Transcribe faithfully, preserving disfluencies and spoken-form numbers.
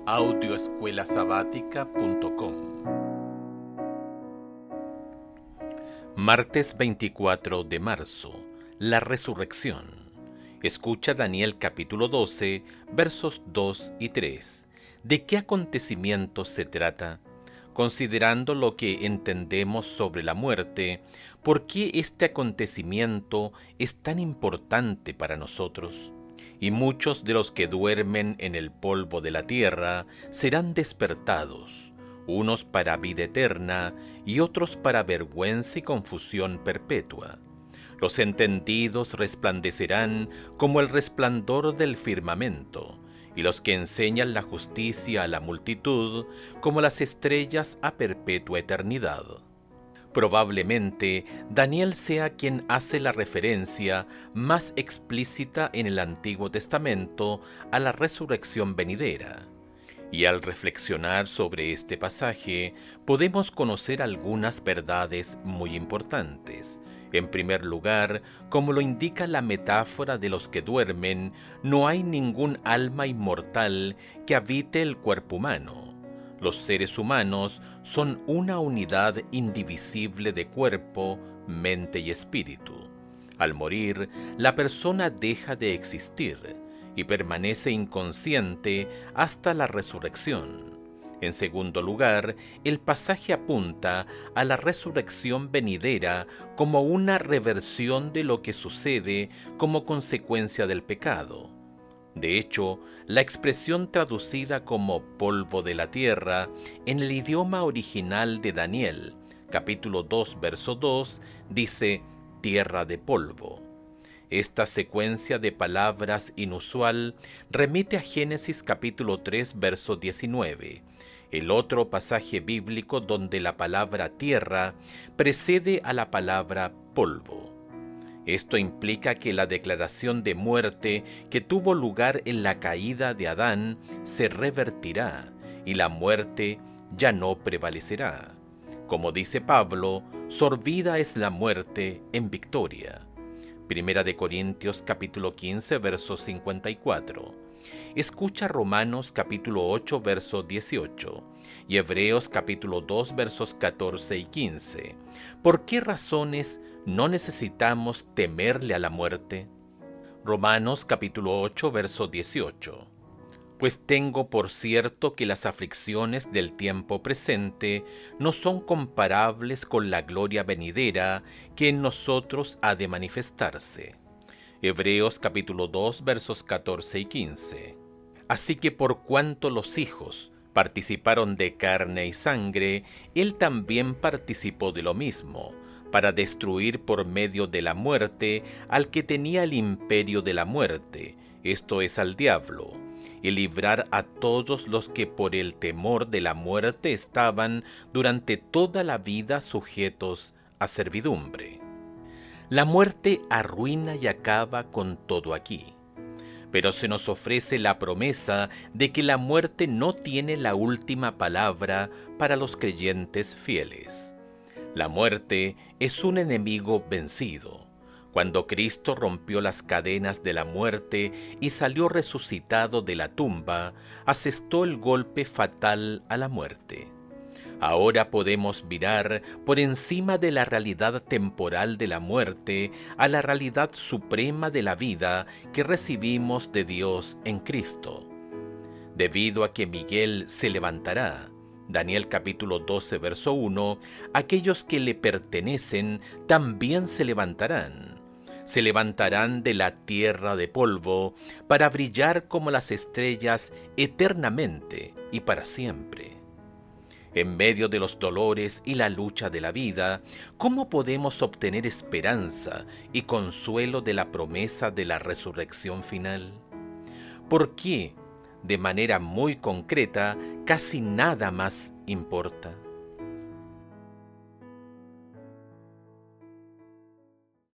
audio escuela sabática punto com. Martes veinticuatro de marzo. La resurrección. Escucha Daniel capítulo doce, versos dos y tres. ¿De qué acontecimiento se trata? Considerando lo que entendemos sobre la muerte, ¿por qué este acontecimiento es tan importante para nosotros? Y muchos de los que duermen en el polvo de la tierra serán despertados, unos para vida eterna y otros para vergüenza y confusión perpetua. Los entendidos resplandecerán como el resplandor del firmamento, y los que enseñan la justicia a la multitud como las estrellas a perpetua eternidad. Probablemente Daniel sea quien hace la referencia más explícita en el Antiguo Testamento a la resurrección venidera. Y al reflexionar sobre este pasaje, podemos conocer algunas verdades muy importantes. En primer lugar, como lo indica la metáfora de los que duermen, no hay ningún alma inmortal que habite el cuerpo humano. Los seres humanos son una unidad indivisible de cuerpo, mente y espíritu. Al morir, la persona deja de existir y permanece inconsciente hasta la resurrección. En segundo lugar, el pasaje apunta a la resurrección venidera como una reversión de lo que sucede como consecuencia del pecado. De hecho, la expresión traducida como polvo de la tierra en el idioma original de Daniel, capítulo dos, verso dos, dice tierra de polvo. Esta secuencia de palabras inusual remite a Génesis capítulo tres, verso diecinueve, el otro pasaje bíblico donde la palabra tierra precede a la palabra polvo. Esto implica que la declaración de muerte que tuvo lugar en la caída de Adán se revertirá y la muerte ya no prevalecerá. Como dice Pablo, sorbida es la muerte en victoria. Primera de Corintios capítulo quince, verso cincuenta y cuatro. Escucha Romanos capítulo ocho, verso dieciocho y Hebreos capítulo dos, versos catorce y quince. ¿Por qué razones no necesitamos temerle a la muerte? Romanos capítulo ocho, verso dieciocho. Pues tengo por cierto que las aflicciones del tiempo presente no son comparables con la gloria venidera que en nosotros ha de manifestarse. Hebreos capítulo dos, versos catorce y quince. Así que por cuanto los hijos participaron de carne y sangre, él también participó de lo mismo, para destruir por medio de la muerte al que tenía el imperio de la muerte, esto es al diablo, y librar a todos los que por el temor de la muerte estaban durante toda la vida sujetos a servidumbre. La muerte arruina y acaba con todo aquí, pero se nos ofrece la promesa de que la muerte no tiene la última palabra para los creyentes fieles. La muerte es un enemigo vencido. Cuando Cristo rompió las cadenas de la muerte y salió resucitado de la tumba, asestó el golpe fatal a la muerte. Ahora podemos mirar por encima de la realidad temporal de la muerte a la realidad suprema de la vida que recibimos de Dios en Cristo. Debido a que Miguel se levantará, Daniel capítulo doce, verso uno, aquellos que le pertenecen también se levantarán. Se levantarán de la tierra de polvo para brillar como las estrellas eternamente y para siempre. En medio de los dolores y la lucha de la vida, ¿cómo podemos obtener esperanza y consuelo de la promesa de la resurrección final? ¿Por qué, de manera muy concreta, casi nada más importa?